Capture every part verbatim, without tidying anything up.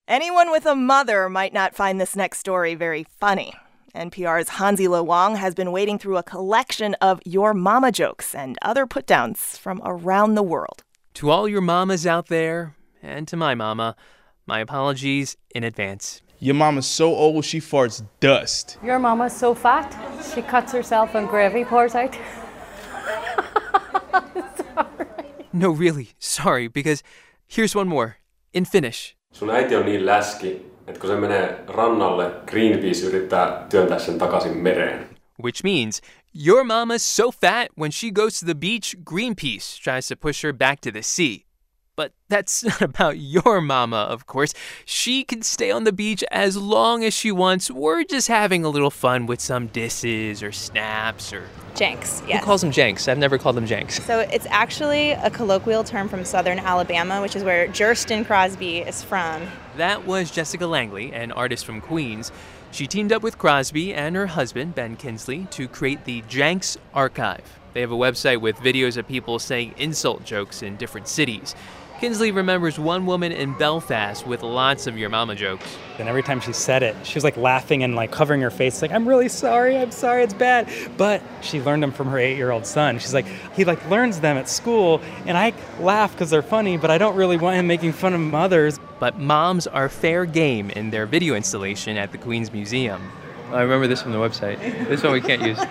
Anyone with a mother might not find this next story very funny. N P R's Hansi Lo Wang has been wading through a collection of your mama jokes and other put-downs from around the world. To all your mamas out there, and to my mama, my apologies in advance. Your mama's so old she farts dust. Your mama's so fat she cuts herself and gravy pours out. Sorry. No, really, sorry, because here's one more, in Finnish. Sun äiti on niin läski, että kun se menee rannalle, Greenpeace yrittää työntää sen takaisin mereen. Which means, your mama's so fat when she goes to the beach, Greenpeace tries to push her back to the sea. But that's not about your mama, of course. She can stay on the beach as long as she wants. We're just having a little fun with some disses or snaps or... Janks, yes. Who calls them janks? I've never called them janks. So it's actually a colloquial term from southern Alabama, which is where Jersten Crosby is from. That was Jessica Langley, an artist from Queens. She teamed up with Crosby and her husband, Ben Kinsley, to create the Janks Archive. They have a website with videos of people saying insult jokes in different cities. Kinsley remembers one woman in Belfast with lots of your mama jokes. And every time she said it, she was like laughing and like covering her face, like, I'm really sorry, I'm sorry, it's bad. But she learned them from her eight-year-old son. She's like, he like learns them at school, and I laugh because they're funny, but I don't really want him making fun of mothers. But moms are fair game in their video installation at the Queens Museum. I remember this from the website. This one we can't use.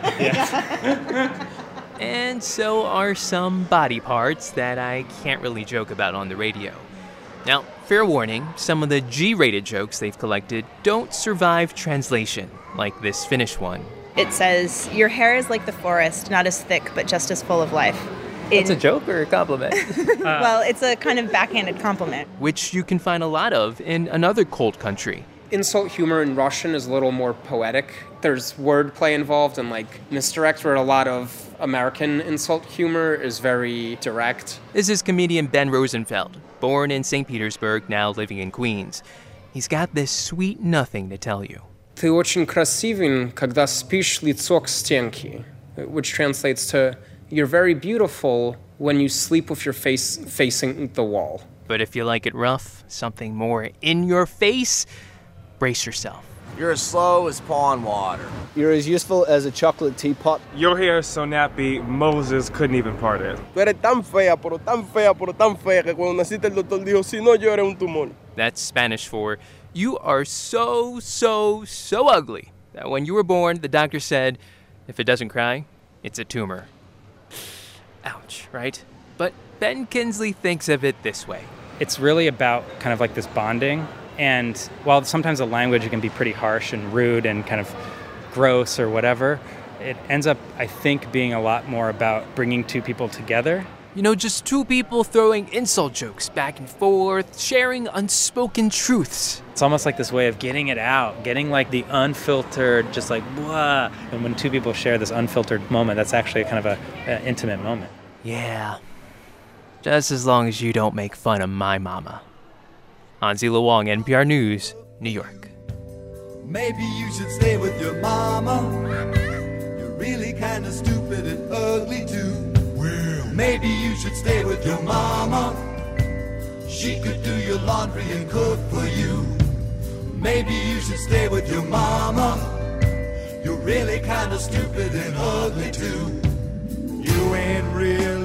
Yeah. And so are some body parts that I can't really joke about on the radio. Now, fair warning, some of the G-rated jokes they've collected don't survive translation, like this Finnish one. It says, your hair is like the forest, not as thick, but just as full of life. It's a joke or a compliment? uh, well, it's a kind of backhanded compliment. Which you can find a lot of in another cold country. Insult humor in Russian is a little more poetic. There's wordplay involved and like misdirect, where a lot of American insult humor is very direct. This is comedian Ben Rosenfeld, born in Saint Petersburg, now living in Queens. He's got this sweet nothing to tell you. Ты очень красивен, когда спишь лицо к стенке, which translates to, you're very beautiful when you sleep with your face facing the wall. But if you like it rough, something more in your face, brace yourself. You're as slow as pond water. You're as useful as a chocolate teapot. Your hair is so nappy, Moses couldn't even part it. Tú eres tan fea, pero tan fea, pero tan fea que cuando naciste el doctor dijo, si no, yo era un tumor. That's Spanish for, you are so, so, so ugly that when you were born, the doctor said, if it doesn't cry, it's a tumor. Ouch, right? But Ben Kinsley thinks of it this way. It's really about kind of like this bonding. And while sometimes the language can be pretty harsh and rude and kind of gross or whatever, it ends up, I think, being a lot more about bringing two people together. You know, just two people throwing insult jokes back and forth, sharing unspoken truths. It's almost like this way of getting it out, getting like the unfiltered, just like, blah. And when two people share this unfiltered moment, that's actually kind of a, an intimate moment. Yeah. Just as long as you don't make fun of my mama. Hansi Lo Wang, N P R News, New York. Maybe you should stay with your mama. You're really kind of stupid and ugly too. Well, maybe you should stay with your mama. She could do your laundry and cook for you. Maybe you should stay with your mama. You're really kind of stupid and ugly too. You ain't real